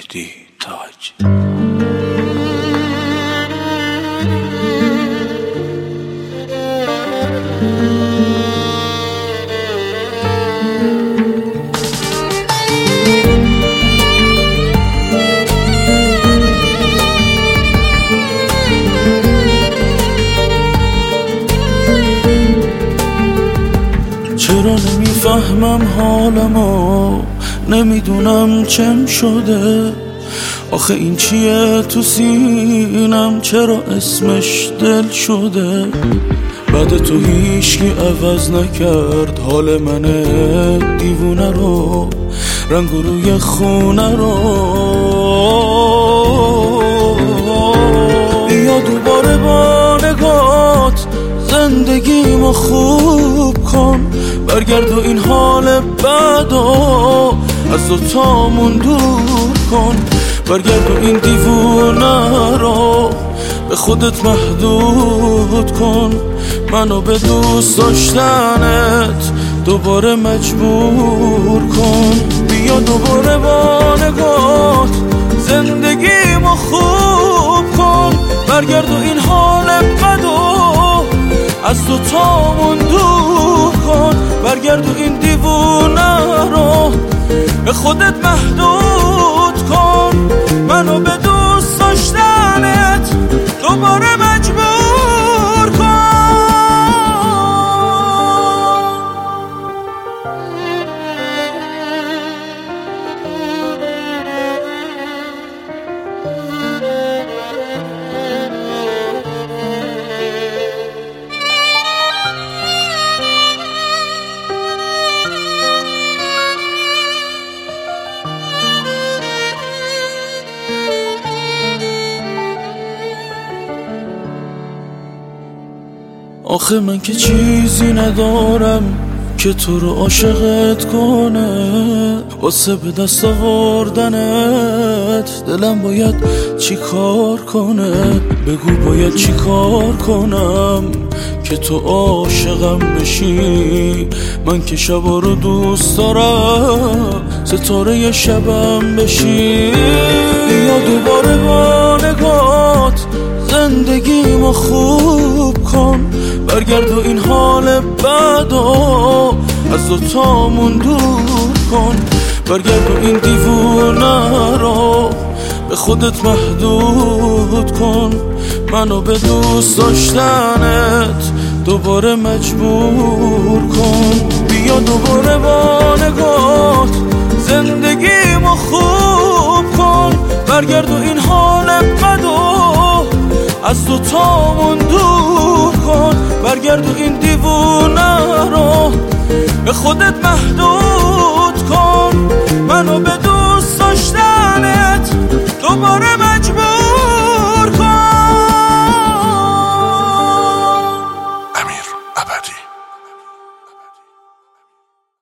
مهدی تاج. چرا نمیفهمم حالمو، نمیدونم چم شده. آخه این چیه تو سینم، چرا اسمش دل شده. بعد تو هیچکی عوض نکرد حال من دیوونه رو، رنگ روی خونه رو. بیا دوباره با نگات زندگیمو خوب کن، برگرد و این حال بدو از دوتامون دور کن. برگرد و این دیوونه رو به خودت محدود کن. منو به دوست داشتنت دوباره مجبور کن. بیا دوباره با نگات زندگیمو خوب کن، برگرد و این حال بدو از دوتامون دور کن. برگرد و این دیوونه رو به خودت محدود کن. منو به دوست داشتنت دوباره مجبور کن. آخه من که چیزی ندارم که تو رو عاشقت کنه. واسه به دست آوردنت دلم باید چی کار کنه. بگو باید چی کار کنم که تو عاشقم بشی. من که شبا رو دوست دارم، ستاره شبم بشی. بیا دوباره با نگات زندگیمو خوب کن، برگرد و این حال بدو از دوتامون دور کن. برگرد و این دیوونه رو به خودت محدود کن. منو به دوست داشتنت دوباره مجبور کن. بیا دوباره با نگات زندگیمو خوب کن، برگرد و این حال بدو از دوتامون دور کن. برگرد و این دیوونه رو به خودت محدود